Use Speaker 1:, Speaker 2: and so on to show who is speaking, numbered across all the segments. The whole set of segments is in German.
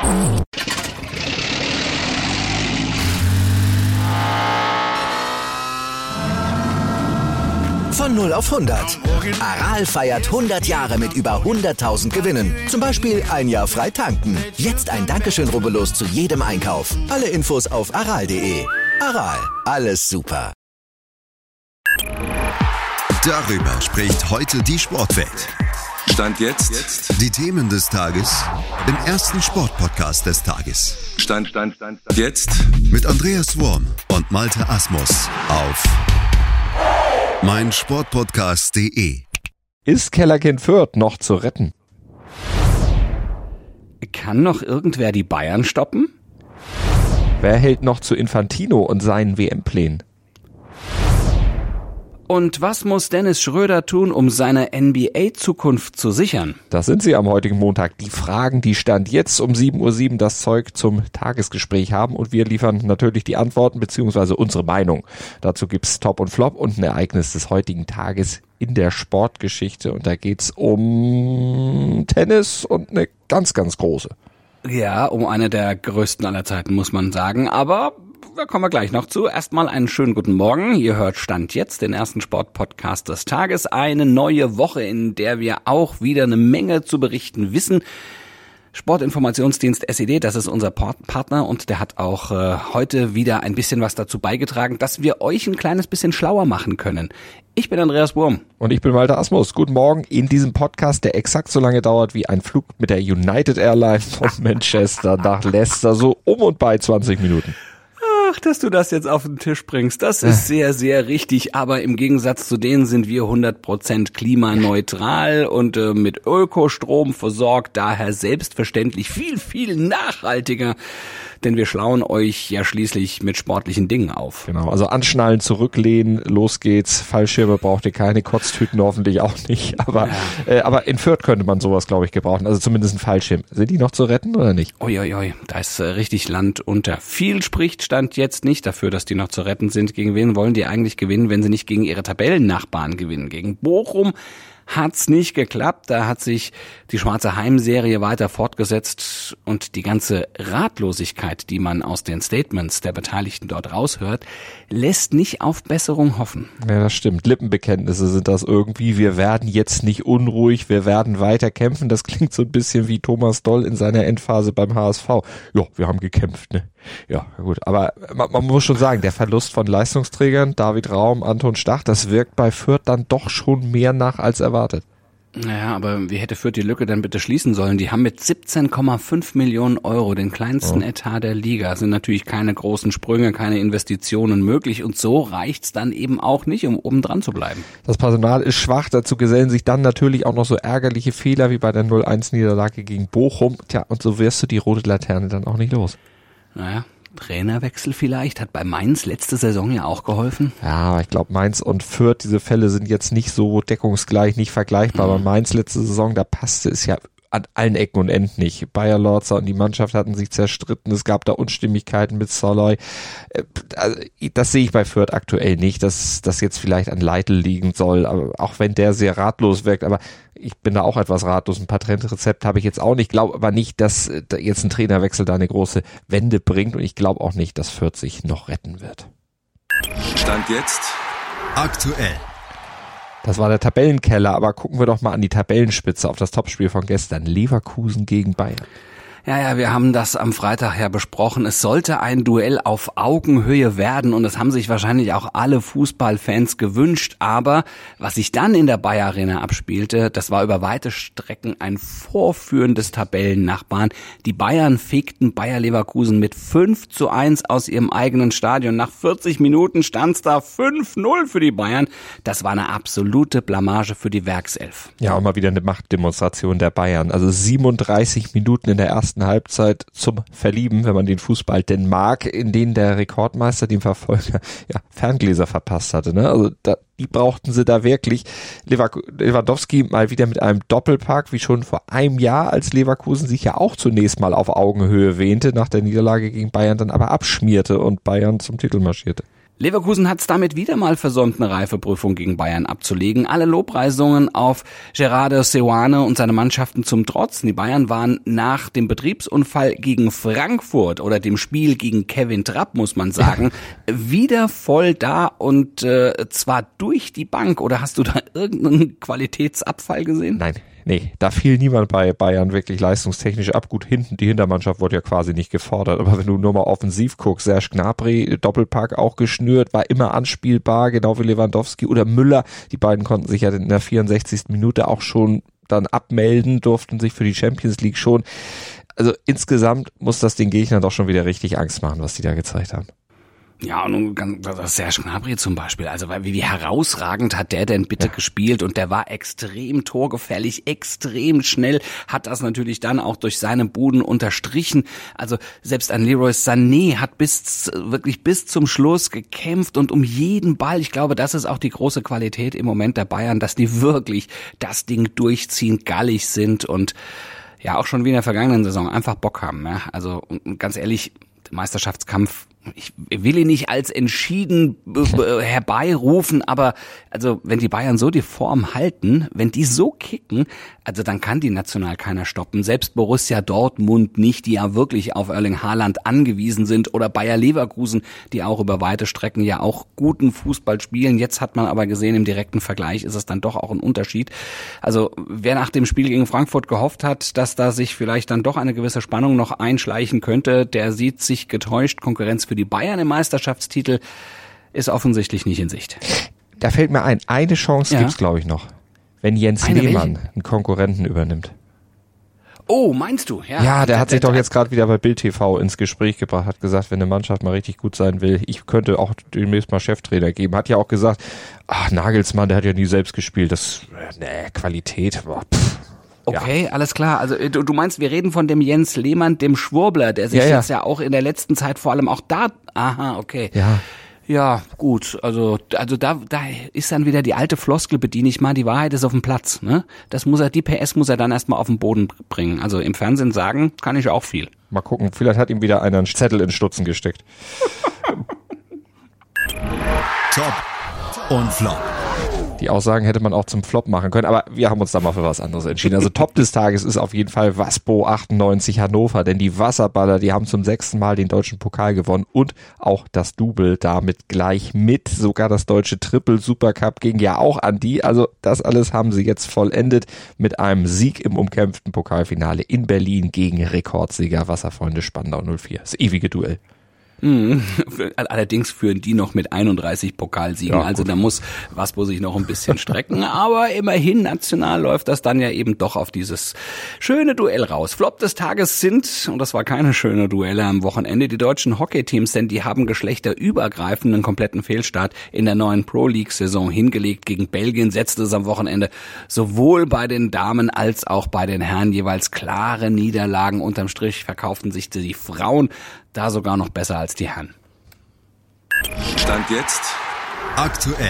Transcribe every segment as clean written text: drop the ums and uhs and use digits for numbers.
Speaker 1: Von 0 auf 100. Aral feiert 100 Jahre mit über 100.000 Gewinnen. Zum Beispiel ein Jahr frei tanken. Jetzt ein Dankeschön, rubbellos zu jedem Einkauf. Alle Infos auf aral.de. Aral, alles super.
Speaker 2: Darüber spricht heute die Sportwelt.
Speaker 3: Stand jetzt.
Speaker 2: Die Themen des Tages im ersten Sportpodcast des Tages.
Speaker 3: Stand jetzt.
Speaker 2: Mit Andreas Worm und Malte Asmus auf meinsportpodcast.de.
Speaker 4: Ist Kellerkind Fürth noch zu retten?
Speaker 5: Kann noch irgendwer die Bayern stoppen?
Speaker 4: Wer hält noch zu Infantino und seinen WM-Plänen?
Speaker 5: Und was muss Dennis Schröder tun, um seine NBA-Zukunft zu sichern?
Speaker 4: Das sind sie am heutigen Montag. Die Fragen, die Stand jetzt um 7:07 Uhr das Zeug zum Tagesgespräch haben. Und wir liefern natürlich die Antworten bzw. unsere Meinung. Dazu gibt's Top und Flop und ein Ereignis des heutigen Tages in der Sportgeschichte. Und da geht's um Tennis und eine ganz, ganz große.
Speaker 5: Ja, um eine der größten aller Zeiten, muss man sagen. Aber da kommen wir gleich noch zu. Erstmal einen schönen guten Morgen. Ihr hört Stand jetzt, den ersten Sportpodcast des Tages. Eine neue Woche, in der wir auch wieder eine Menge zu berichten wissen. Sportinformationsdienst SED, das ist unser Partner und der hat auch heute wieder ein bisschen was dazu beigetragen, dass wir euch ein kleines bisschen schlauer machen können. Ich bin Andreas Wurm.
Speaker 4: Und ich bin Malte Asmus. Guten Morgen in diesem Podcast, der exakt so lange dauert wie ein Flug mit der United Airlines von Manchester nach Leicester, so um und bei 20 Minuten.
Speaker 5: Ach, dass du das jetzt auf den Tisch bringst, das ist sehr, sehr richtig, aber im Gegensatz zu denen sind wir 100% klimaneutral und mit Ökostrom versorgt, daher selbstverständlich viel, viel nachhaltiger, denn wir schlauen euch ja schließlich mit sportlichen Dingen auf.
Speaker 4: Genau, also anschnallen, zurücklehnen, los geht's, Fallschirme braucht ihr keine, Kotztüten hoffentlich auch nicht, aber in Fürth könnte man sowas, glaube ich, gebrauchen, also zumindest ein Fallschirm. Sind die noch zu retten oder nicht?
Speaker 5: Uiuiui, da ist richtig Land unter. Viel spricht Stand jetzt nicht dafür, dass die noch zu retten sind. Gegen wen wollen die eigentlich gewinnen, wenn sie nicht gegen ihre Tabellennachbarn gewinnen? Gegen Bochum hat's nicht geklappt. Da hat sich die schwarze Heimserie weiter fortgesetzt und die ganze Ratlosigkeit, die man aus den Statements der Beteiligten dort raushört, lässt nicht auf Besserung hoffen.
Speaker 4: Ja, das stimmt. Lippenbekenntnisse sind das irgendwie. Wir werden jetzt nicht unruhig, wir werden weiter kämpfen. Das klingt so ein bisschen wie Thomas Doll in seiner Endphase beim HSV. Ja, wir haben gekämpft, ne? Ja, gut. Aber man muss schon sagen, der Verlust von Leistungsträgern, David Raum, Anton Stach, das wirkt bei Fürth dann doch schon mehr nach als erwartet.
Speaker 5: Naja, aber wie hätte Fürth die Lücke denn bitte schließen sollen? Die haben mit 17,5 Millionen Euro den kleinsten Etat der Liga. Sind natürlich keine großen Sprünge, keine Investitionen möglich und so reicht's dann eben auch nicht, um oben dran zu bleiben.
Speaker 4: Das Personal ist schwach, dazu gesellen sich dann natürlich auch noch so ärgerliche Fehler wie bei der 0-1-Niederlage gegen Bochum. Tja, und so wirst du die rote Laterne dann auch nicht los.
Speaker 5: Naja, Trainerwechsel vielleicht, hat bei Mainz letzte Saison ja auch geholfen.
Speaker 4: Ja, aber ich glaube Mainz und Fürth, diese Fälle sind jetzt nicht so deckungsgleich, nicht vergleichbar. Aber Mainz letzte Saison, da passte es ja an allen Ecken und Enden nicht. Bayer Lorzer und die Mannschaft hatten sich zerstritten, es gab da Unstimmigkeiten mit Soloy. Also, das sehe ich bei Fürth aktuell nicht, dass das jetzt vielleicht an Leitl liegen soll, aber auch wenn der sehr ratlos wirkt, aber ich bin da auch etwas ratlos. Ein Patentrezept habe ich jetzt auch nicht, glaube aber nicht, dass jetzt ein Trainerwechsel da eine große Wende bringt und ich glaube auch nicht, dass Fürth sich noch retten wird.
Speaker 3: Stand jetzt.
Speaker 2: Aktuell.
Speaker 4: Das war der Tabellenkeller, aber gucken wir doch mal an die Tabellenspitze auf das Topspiel von gestern. Leverkusen gegen Bayern.
Speaker 5: Ja, wir haben das am Freitag ja besprochen. Es sollte ein Duell auf Augenhöhe werden und das haben sich wahrscheinlich auch alle Fußballfans gewünscht. Aber was sich dann in der Bayer Arena abspielte, das war über weite Strecken ein Vorführen des Tabellennachbarn. Die Bayern fegten Bayer Leverkusen mit 5:1 aus ihrem eigenen Stadion. Nach 40 Minuten stand's da 5:0 für die Bayern. Das war eine absolute Blamage für die Werkself.
Speaker 4: Ja, auch mal wieder eine Machtdemonstration der Bayern. Also 37 Minuten in der ersten Halbzeit zum Verlieben, wenn man den Fußball denn mag, in denen der Rekordmeister dem Verfolger Ferngläser verpasst hatte. Ne? Also die brauchten sie da wirklich. Lewandowski mal wieder mit einem Doppelpack, wie schon vor einem Jahr, als Leverkusen sich ja auch zunächst mal auf Augenhöhe wähnte, nach der Niederlage gegen Bayern dann aber abschmierte und Bayern zum Titel marschierte.
Speaker 5: Leverkusen hat es damit wieder mal versäumt, eine Reifeprüfung gegen Bayern abzulegen. Alle Lobpreisungen auf Gerardo Seoane und seine Mannschaften zum Trotz. Die Bayern waren nach dem Betriebsunfall gegen Frankfurt oder dem Spiel gegen Kevin Trapp, muss man sagen, wieder voll da und zwar durch die Bank. Oder hast du da irgendeinen Qualitätsabfall gesehen?
Speaker 4: Nein. Nee, da fiel niemand bei Bayern wirklich leistungstechnisch ab. Gut, die Hintermannschaft wurde ja quasi nicht gefordert. Aber wenn du nur mal offensiv guckst, Serge Gnabry, Doppelpack auch geschnürt, war immer anspielbar, genau wie Lewandowski oder Müller. Die beiden konnten sich ja in der 64. Minute auch schon dann abmelden, durften sich für die Champions League schon. Also insgesamt muss das den Gegnern doch schon wieder richtig Angst machen, was die da gezeigt haben.
Speaker 5: Ja, und Serge Gnabry zum Beispiel, also wie herausragend hat der denn bitte gespielt, und der war extrem torgefährlich, extrem schnell, hat das natürlich dann auch durch seine Buden unterstrichen. Also selbst ein Leroy Sané hat wirklich bis zum Schluss gekämpft und um jeden Ball. Ich glaube, das ist auch die große Qualität im Moment der Bayern, dass die wirklich das Ding durchziehen, gallig sind und ja auch schon wie in der vergangenen Saison einfach Bock haben. Ja? Also und ganz ehrlich, Meisterschaftskampf, ich will ihn nicht als entschieden herbeirufen, aber also wenn die Bayern so die Form halten, wenn die so kicken, also dann kann die national keiner stoppen. Selbst Borussia Dortmund nicht, die ja wirklich auf Erling Haaland angewiesen sind, oder Bayer Leverkusen, die auch über weite Strecken ja auch guten Fußball spielen. Jetzt hat man aber gesehen, im direkten Vergleich ist es dann doch auch ein Unterschied. Also wer nach dem Spiel gegen Frankfurt gehofft hat, dass da sich vielleicht dann doch eine gewisse Spannung noch einschleichen könnte, der sieht sich getäuscht. Konkurrenz für die Bayern im Meisterschaftstitel ist offensichtlich nicht in Sicht.
Speaker 4: Da fällt mir ein, eine Chance gibt's, glaube ich, noch. Wenn Jens Lehmann einen Konkurrenten übernimmt.
Speaker 5: Oh, meinst du?
Speaker 4: Ja, der hat sich doch jetzt gerade wieder bei Bild TV ins Gespräch gebracht, hat gesagt, wenn eine Mannschaft mal richtig gut sein will, ich könnte auch demnächst mal Cheftrainer geben. Hat ja auch gesagt, Nagelsmann, der hat ja nie selbst gespielt, Qualität,
Speaker 5: Okay, ja. Alles klar. Also du meinst, wir reden von dem Jens Lehmann, dem Schwurbler, der sich jetzt ja auch in der letzten Zeit vor allem auch da... Aha, okay. Ja, gut. Also da ist dann wieder die alte Floskel, bediene ich mal, die Wahrheit ist auf dem Platz. Ne? Die PS muss er dann erstmal auf den Boden bringen. Also im Fernsehen sagen kann ich auch viel. Mal gucken, vielleicht hat ihm wieder einer einen Zettel in Stutzen gesteckt.
Speaker 2: Top und Flop.
Speaker 4: Die Aussagen hätte man auch zum Flop machen können, aber wir haben uns da mal für was anderes entschieden. Also Top des Tages ist auf jeden Fall Waspo 98 Hannover, denn die Wasserballer, die haben zum 6. Mal den deutschen Pokal gewonnen und auch das Double damit gleich mit. Sogar das deutsche Triple Supercup ging ja auch an die. Also das alles haben sie jetzt vollendet mit einem Sieg im umkämpften Pokalfinale in Berlin gegen Rekordsieger Wasserfreunde Spandau 04. Das ewige Duell.
Speaker 5: Allerdings führen die noch mit 31 Pokalsiegen, also da muss Waspo sich noch ein bisschen strecken, aber immerhin national läuft das dann ja eben doch auf dieses schöne Duell raus. Flop des Tages sind, und das war keine schöne Duelle am Wochenende, die deutschen Hockeyteams, denn die haben geschlechterübergreifenden kompletten Fehlstart in der neuen Pro-League-Saison hingelegt. Gegen Belgien setzte es am Wochenende sowohl bei den Damen als auch bei den Herren jeweils klare Niederlagen. Unterm Strich verkauften sich die Frauen da sogar noch besser als die Herren.
Speaker 3: Stand jetzt
Speaker 2: aktuell.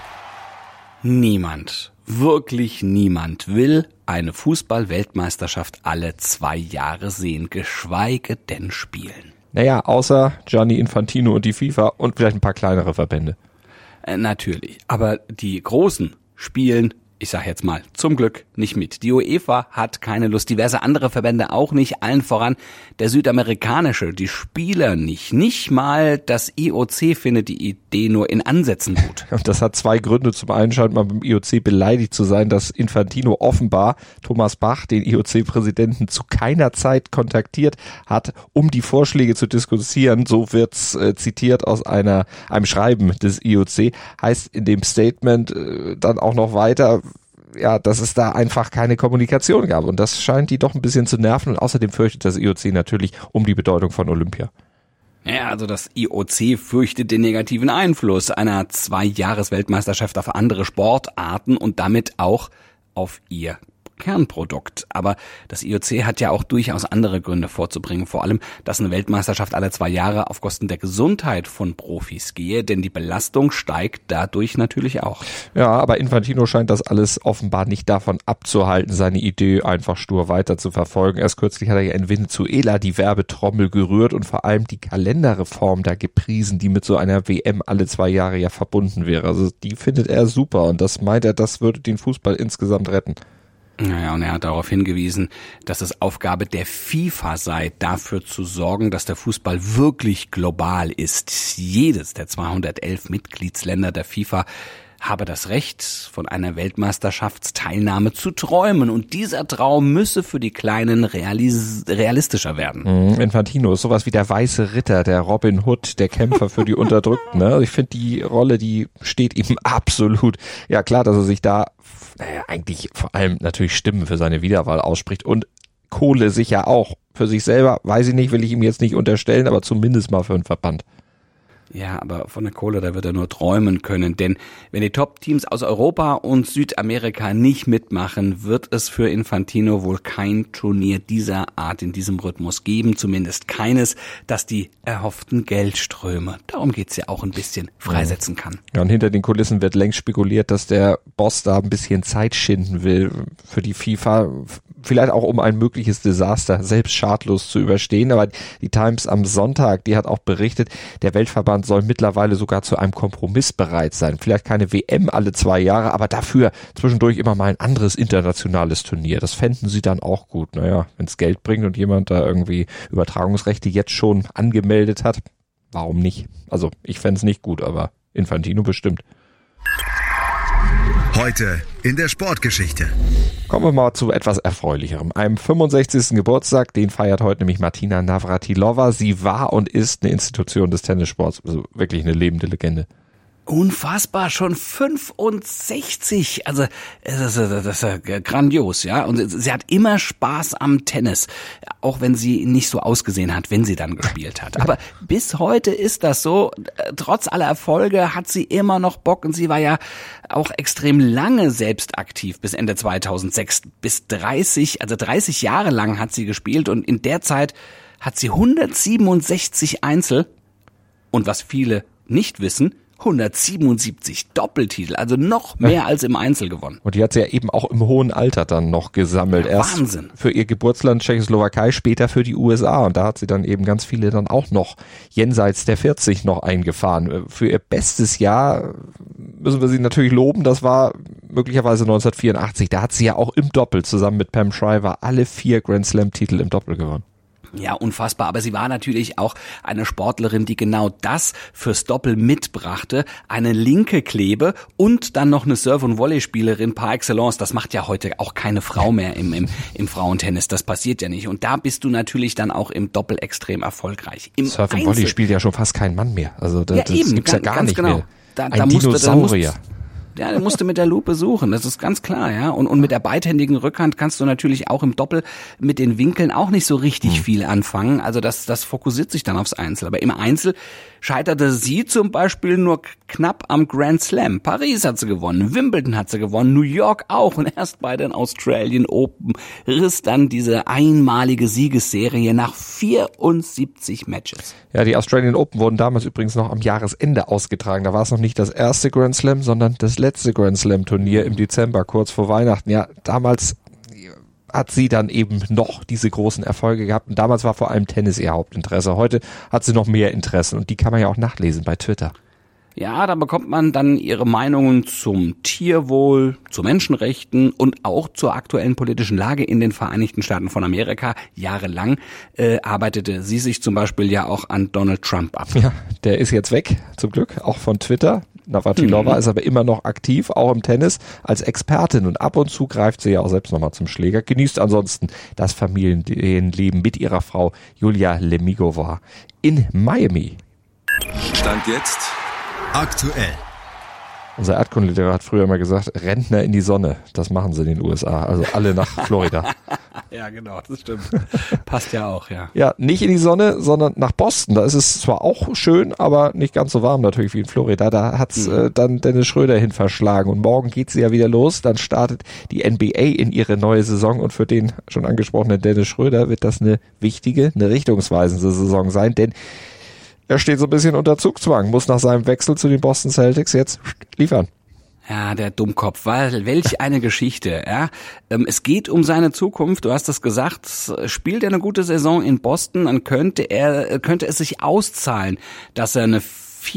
Speaker 5: Niemand, wirklich niemand will eine Fußball-Weltmeisterschaft alle 2 Jahre sehen, geschweige denn spielen.
Speaker 4: Naja, außer Gianni Infantino und die FIFA und vielleicht ein paar kleinere Verbände.
Speaker 5: Natürlich, aber die Großen spielen, ich sag jetzt mal, zum Glück nicht mit. Die UEFA hat keine Lust, diverse andere Verbände auch nicht, allen voran der südamerikanische, die Spieler nicht. Nicht mal das IOC findet die Idee nur in Ansätzen gut.
Speaker 4: Und das hat 2 Gründe. Zum einen scheint man beim IOC beleidigt zu sein, dass Infantino offenbar Thomas Bach, den IOC-Präsidenten, zu keiner Zeit kontaktiert hat, um die Vorschläge zu diskutieren. So wird's zitiert aus einem Schreiben des IOC. Heißt in dem Statement dann auch noch weiter, ja, dass es da einfach keine Kommunikation gab. Und das scheint die doch ein bisschen zu nerven. Und außerdem fürchtet das IOC natürlich um die Bedeutung von Olympia.
Speaker 5: Ja, also das IOC fürchtet den negativen Einfluss einer 2-Jahres-Weltmeisterschaft auf andere Sportarten und damit auch auf ihr Kernprodukt. Aber das IOC hat ja auch durchaus andere Gründe vorzubringen. Vor allem, dass eine Weltmeisterschaft alle 2 Jahre auf Kosten der Gesundheit von Profis gehe, denn die Belastung steigt dadurch natürlich auch.
Speaker 4: Ja, aber Infantino scheint das alles offenbar nicht davon abzuhalten, seine Idee einfach stur weiter zu verfolgen. Erst kürzlich hat er ja in Venezuela die Werbetrommel gerührt und vor allem die Kalenderreform da gepriesen, die mit so einer WM alle 2 Jahre ja verbunden wäre. Also die findet er super und das meint er, das würde den Fußball insgesamt retten.
Speaker 5: Naja, und er hat darauf hingewiesen, dass es Aufgabe der FIFA sei, dafür zu sorgen, dass der Fußball wirklich global ist. Jedes der 211 Mitgliedsländer der FIFA habe das Recht, von einer Weltmeisterschaftsteilnahme zu träumen. Und dieser Traum müsse für die Kleinen realistischer werden.
Speaker 4: Infantino ist sowas wie der weiße Ritter, der Robin Hood, der Kämpfer für die Unterdrückten. Ne? Ich finde, die Rolle, die steht ihm absolut. Ja, klar, dass er sich da eigentlich vor allem natürlich Stimmen für seine Wiederwahl ausspricht und Kohle sicher auch. Für sich selber, weiß ich nicht, will ich ihm jetzt nicht unterstellen, aber zumindest mal für einen Verband.
Speaker 5: Ja, aber von der Kohle, da wird er nur träumen können, denn wenn die Top-Teams aus Europa und Südamerika nicht mitmachen, wird es für Infantino wohl kein Turnier dieser Art in diesem Rhythmus geben, zumindest keines, das die erhofften Geldströme, darum geht's ja auch ein bisschen, freisetzen kann.
Speaker 4: Ja, und hinter den Kulissen wird längst spekuliert, dass der Boss da ein bisschen Zeit schinden will für die FIFA, vielleicht auch um ein mögliches Desaster selbst schadlos zu überstehen, aber die Times am Sonntag, die hat auch berichtet, der Weltverband soll mittlerweile sogar zu einem Kompromiss bereit sein. Vielleicht keine WM alle 2 Jahre, aber dafür zwischendurch immer mal ein anderes internationales Turnier. Das fänden sie dann auch gut. Naja, wenn es Geld bringt und jemand da irgendwie Übertragungsrechte jetzt schon angemeldet hat, warum nicht? Also ich fände es nicht gut, aber Infantino bestimmt.
Speaker 2: Heute in der Sportgeschichte.
Speaker 4: Kommen wir mal zu etwas Erfreulicherem. Einem 65. Geburtstag, den feiert heute nämlich Martina Navratilova. Sie war und ist eine Institution des Tennissports, also wirklich eine lebende Legende.
Speaker 5: Unfassbar, schon 65. Also das ist grandios, ja. Und sie hat immer Spaß am Tennis, auch wenn sie nicht so ausgesehen hat, wenn sie dann gespielt hat. Aber bis heute ist das so. Trotz aller Erfolge hat sie immer noch Bock und sie war ja auch extrem lange selbst aktiv, bis Ende 2006, bis 30 Jahre lang hat sie gespielt und in der Zeit hat sie 167 Einzel und was viele nicht wissen, 177 Doppeltitel, also noch mehr als im Einzel gewonnen.
Speaker 4: Und die hat sie ja eben auch im hohen Alter dann noch gesammelt.
Speaker 5: Ja,
Speaker 4: erst
Speaker 5: Wahnsinn.
Speaker 4: Für ihr Geburtsland Tschechoslowakei, später für die USA. Und da hat sie dann eben ganz viele dann auch noch jenseits der 40 noch eingefahren. Für ihr bestes Jahr müssen wir sie natürlich loben. Das war möglicherweise 1984. Da hat sie ja auch im Doppel zusammen mit Pam Shriver alle 4 Grand Slam-Titel im Doppel gewonnen.
Speaker 5: Ja, unfassbar. Aber sie war natürlich auch eine Sportlerin, die genau das fürs Doppel mitbrachte. Eine linke Klebe und dann noch eine Serve- und Volleyspielerin par excellence. Das macht ja heute auch keine Frau mehr im Frauentennis. Das passiert ja nicht. Und da bist du natürlich dann auch im Doppel extrem erfolgreich. Im
Speaker 4: Serve und Volley spielt ja schon fast kein Mann mehr. Also das gibt's ja gar nicht
Speaker 5: genau.
Speaker 4: mehr. Ein Dinosaurier.
Speaker 5: Ja, der musste mit der Lupe suchen, das ist ganz klar, ja. Und mit der beidhändigen Rückhand kannst du natürlich auch im Doppel mit den Winkeln auch nicht so richtig viel anfangen. Also das fokussiert sich dann aufs Einzel. Aber im Einzel scheiterte sie zum Beispiel nur knapp am Grand Slam. Paris hat sie gewonnen, Wimbledon hat sie gewonnen, New York auch. Und erst bei den Australian Open riss dann diese einmalige Siegesserie nach 74 Matches.
Speaker 4: Ja, die Australian Open wurden damals übrigens noch am Jahresende ausgetragen. Da war es noch nicht das erste Grand Slam, sondern das letzte Grand Slam Turnier im Dezember, kurz vor Weihnachten. Ja, damals hat sie dann eben noch diese großen Erfolge gehabt und damals war vor allem Tennis ihr Hauptinteresse. Heute hat sie noch mehr Interessen und die kann man ja auch nachlesen bei Twitter.
Speaker 5: Ja, da bekommt man dann ihre Meinungen zum Tierwohl, zu Menschenrechten und auch zur aktuellen politischen Lage in den Vereinigten Staaten von Amerika. Jahrelang arbeitete sie sich zum Beispiel ja auch an Donald Trump ab.
Speaker 4: Ja, der ist jetzt weg, zum Glück, auch von Twitter. Navratilova ist aber immer noch aktiv, auch im Tennis, als Expertin und ab und zu greift sie ja auch selbst nochmal zum Schläger, genießt ansonsten das Familienleben mit ihrer Frau Julia Lemigova in Miami.
Speaker 3: Stand jetzt
Speaker 2: Aktuell.
Speaker 4: Unser Erdkundelehrer hat früher immer gesagt, Rentner in die Sonne. Das machen sie in den USA. Also alle nach Florida.
Speaker 5: Ja, genau, das stimmt. Passt ja auch, ja.
Speaker 4: Ja, nicht in die Sonne, sondern nach Boston. Da ist es zwar auch schön, aber nicht ganz so warm natürlich wie in Florida. Da hat's dann Dennis Schröder hin verschlagen. Und morgen geht sie ja wieder los. Dann startet die NBA in ihre neue Saison. Und für den schon angesprochenen Dennis Schröder wird das eine wichtige, eine richtungsweisende Saison sein. Denn er steht so ein bisschen unter Zugzwang, muss nach seinem Wechsel zu den Boston Celtics jetzt liefern.
Speaker 5: Ja, der Dummkopf, weil welch eine Geschichte, ja. Es geht um seine Zukunft, du hast es gesagt, spielt er eine gute Saison in Boston, dann könnte es sich auszahlen, dass er eine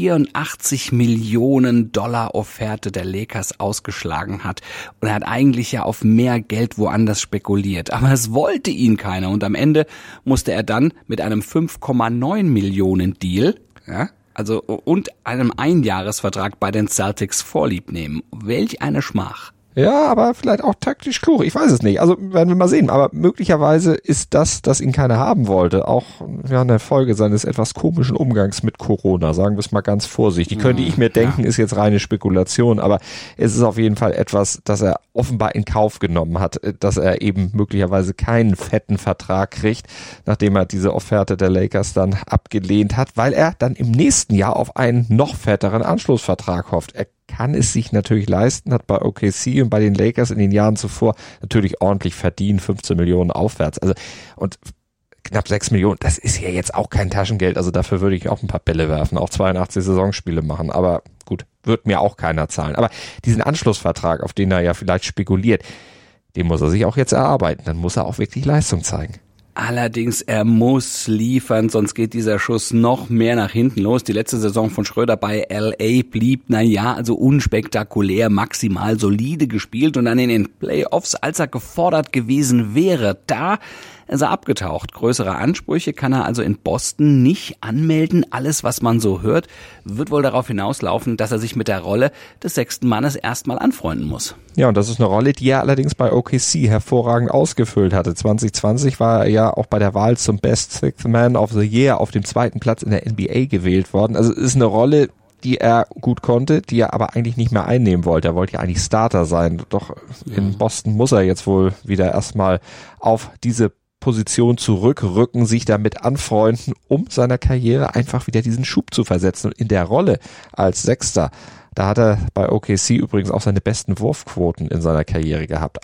Speaker 5: 84 Millionen Dollar Offerte der Lakers ausgeschlagen hat. Und er hat eigentlich ja auf mehr Geld woanders spekuliert. Aber es wollte ihn keiner. Und am Ende musste er dann mit einem 5,9 Millionen Deal, ja, also und einem Einjahresvertrag bei den Celtics Vorlieb nehmen. Welch eine Schmach.
Speaker 4: Ja, aber vielleicht auch taktisch klug. Ich weiß es nicht. Also werden wir mal sehen. Aber möglicherweise ist das ihn keiner haben wollte, auch eine Folge seines etwas komischen Umgangs mit Corona. Sagen wir es mal ganz vorsichtig. Könnte ich mir denken, ist jetzt reine Spekulation. Aber es ist auf jeden Fall etwas, das er offenbar in Kauf genommen hat, dass er eben möglicherweise keinen fetten Vertrag kriegt, nachdem er diese Offerte der Lakers dann abgelehnt hat, weil er dann im nächsten Jahr auf einen noch fetteren Anschlussvertrag hofft. Er kann es sich natürlich leisten, hat bei OKC und bei den Lakers in den Jahren zuvor natürlich ordentlich verdient, 15 Millionen aufwärts. Also und knapp 6 Millionen, das ist ja jetzt auch kein Taschengeld, also dafür würde ich auch ein paar Bälle werfen, auch 82 Saisonspiele machen, aber gut, wird mir auch keiner zahlen. Aber diesen Anschlussvertrag, auf den er ja vielleicht spekuliert, den muss er sich auch jetzt erarbeiten, dann muss er auch wirklich Leistung zeigen.
Speaker 5: Allerdings, er muss liefern, sonst geht dieser Schuss noch mehr nach hinten los. Die letzte Saison von Schröder bei LA blieb, also unspektakulär, maximal solide gespielt und dann in den Playoffs, als er gefordert gewesen wäre, da ist er abgetaucht. Größere Ansprüche kann er also in Boston nicht anmelden. Alles, was man so hört, wird wohl darauf hinauslaufen, dass er sich mit der Rolle des 6. Mannes erstmal anfreunden muss.
Speaker 4: Ja, und das ist eine Rolle, die er allerdings bei OKC hervorragend ausgefüllt hatte. 2020 war er ja auch bei der Wahl zum Best Sixth Man of the Year auf dem 2. Platz in der NBA gewählt worden. Also es ist eine Rolle, die er gut konnte, die er aber eigentlich nicht mehr einnehmen wollte. Er wollte ja eigentlich Starter sein. Doch in Boston muss er jetzt wohl wieder erstmal auf diese Position zurückrücken, sich damit anfreunden, um seiner Karriere einfach wieder diesen Schub zu versetzen. Und in der Rolle als Sechster, da hat er bei OKC übrigens auch seine besten Wurfquoten in seiner Karriere gehabt.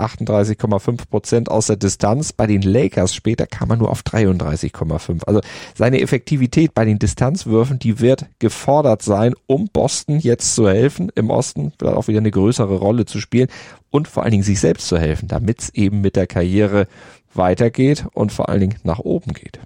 Speaker 4: 38,5% aus der Distanz. Bei den Lakers später kam er nur auf 33,5%. Also seine Effektivität bei den Distanzwürfen, die wird gefordert sein, um Boston jetzt zu helfen, im Osten vielleicht auch wieder eine größere Rolle zu spielen und vor allen Dingen sich selbst zu helfen, damit es eben mit der Karriere weitergeht und vor allen Dingen nach oben geht.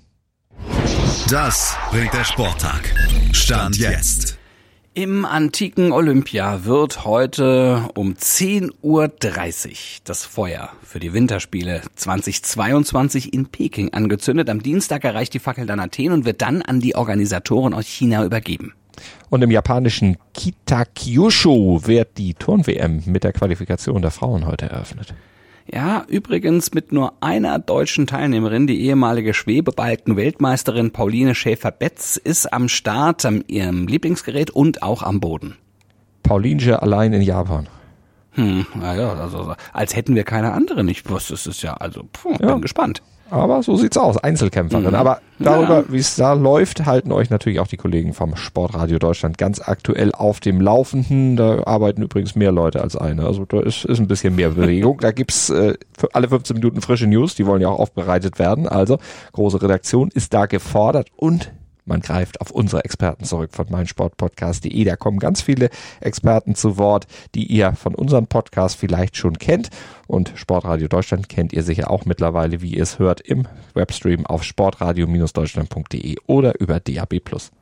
Speaker 2: Das bringt der Sporttag. Stand jetzt.
Speaker 5: Im antiken Olympia wird heute um 10:30 Uhr das Feuer für die Winterspiele 2022 in Peking angezündet. Am Dienstag erreicht die Fackel dann Athen und wird dann an die Organisatoren aus China übergeben.
Speaker 4: Und im japanischen Kitakyushu wird die Turn-WM mit der Qualifikation der Frauen heute eröffnet.
Speaker 5: Ja, übrigens mit nur einer deutschen Teilnehmerin, die ehemalige Schwebebalken-Weltmeisterin Pauline Schäfer-Betz ist am Start, an ihrem Lieblingsgerät und auch am Boden.
Speaker 4: Pauline allein in Japan.
Speaker 5: Naja, also als hätten wir keine andere nicht. Was ist es ja, also bin gespannt.
Speaker 4: Aber so sieht's aus, Einzelkämpferin. Aber darüber, wie es da läuft, halten euch natürlich auch die Kollegen vom Sportradio Deutschland ganz aktuell auf dem Laufenden. Da arbeiten übrigens mehr Leute als eine. Also da ist ein bisschen mehr Bewegung. Da gibt's für alle 15 Minuten frische News, die wollen ja auch aufbereitet werden. Also große Redaktion ist da gefordert und man greift auf unsere Experten zurück von meinsportpodcast.de. Da kommen ganz viele Experten zu Wort, die ihr von unserem Podcast vielleicht schon kennt. Und Sportradio Deutschland kennt ihr sicher auch mittlerweile, wie ihr es hört, im Webstream auf sportradio-deutschland.de oder über DAB+.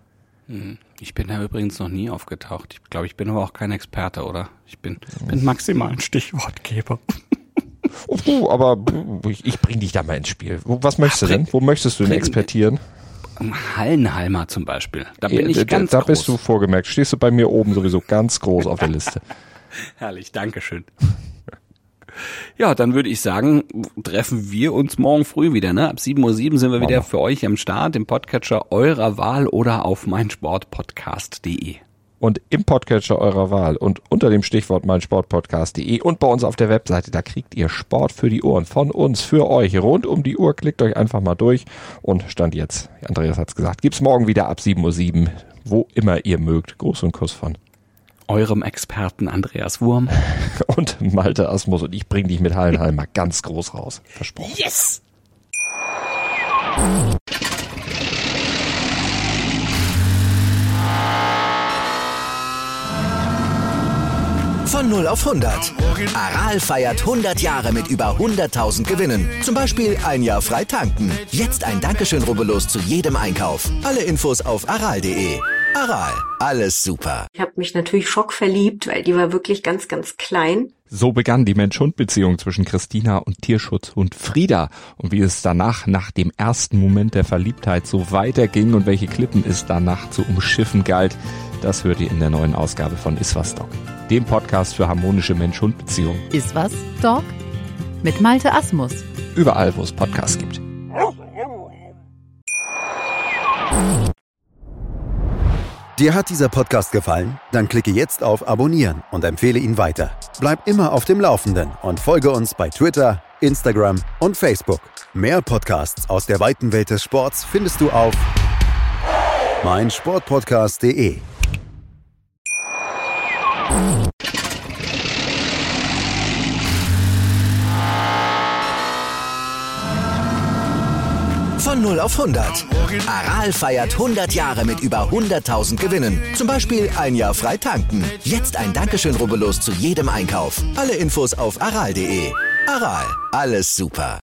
Speaker 5: Ich bin da übrigens noch nie aufgetaucht. Ich glaube, ich bin aber auch kein Experte, oder? Ich bin maximal ein Stichwortgeber.
Speaker 4: Aber ich bring dich da mal ins Spiel. Was möchtest du denn? Wo möchtest du denn expertieren?
Speaker 5: Hallenhalmer zum Beispiel. Da bin ich ganz groß.
Speaker 4: Da bist du vorgemerkt. Stehst du bei mir oben sowieso ganz groß auf der Liste.
Speaker 5: Herrlich, Dankeschön. Ja, dann würde ich sagen, treffen wir uns morgen früh wieder. Ne? Ab 7:07 Uhr sind wir wieder für euch am Start, im Podcatcher eurer Wahl oder auf meinsportpodcast.de.
Speaker 4: Und im Podcatcher eurer Wahl und unter dem Stichwort meinsportpodcast.de und bei uns auf der Webseite, da kriegt ihr Sport für die Ohren von uns, für euch, rund um die Uhr. Klickt euch einfach mal durch und Stand jetzt, Andreas hat's gesagt, gibt's morgen wieder ab 7:07 Uhr, wo immer ihr mögt. Gruß und Kuss von
Speaker 5: eurem Experten Andreas Wurm
Speaker 4: und Malte Asmus, und ich bring dich mit Hallenhalm mal ganz groß raus. Versprochen.
Speaker 5: Yes!
Speaker 1: Von 0 auf 100. Aral feiert 100 Jahre mit über 100.000 Gewinnen. Zum Beispiel ein Jahr frei tanken. Jetzt ein Dankeschön, rubbellos zu jedem Einkauf. Alle Infos auf aral.de. Aral, alles super.
Speaker 6: Ich habe mich natürlich schockverliebt, weil die war wirklich ganz, ganz klein.
Speaker 7: So begann die Mensch-Hund-Beziehung zwischen Christina und Tierschutzhund Frieda. Und wie es danach, nach dem ersten Moment der Verliebtheit, so weiterging und welche Klippen es danach zu umschiffen galt, das hört ihr in der neuen Ausgabe von Iswas Dog, dem Podcast für harmonische Mensch-Hund-Beziehungen.
Speaker 8: Iswas Dog mit Malte Asmus.
Speaker 7: Überall, wo es Podcasts gibt.
Speaker 2: Dir hat dieser Podcast gefallen? Dann klicke jetzt auf Abonnieren und empfehle ihn weiter. Bleib immer auf dem Laufenden und folge uns bei Twitter, Instagram und Facebook. Mehr Podcasts aus der weiten Welt des Sports findest du auf meinsportpodcast.de.
Speaker 1: Von 0 auf 100. Aral feiert 100 Jahre mit über 100.000 Gewinnen. Zum Beispiel ein Jahr frei tanken. Jetzt ein Dankeschön, rubbellos zu jedem Einkauf. Alle Infos auf aral.de. Aral, alles super.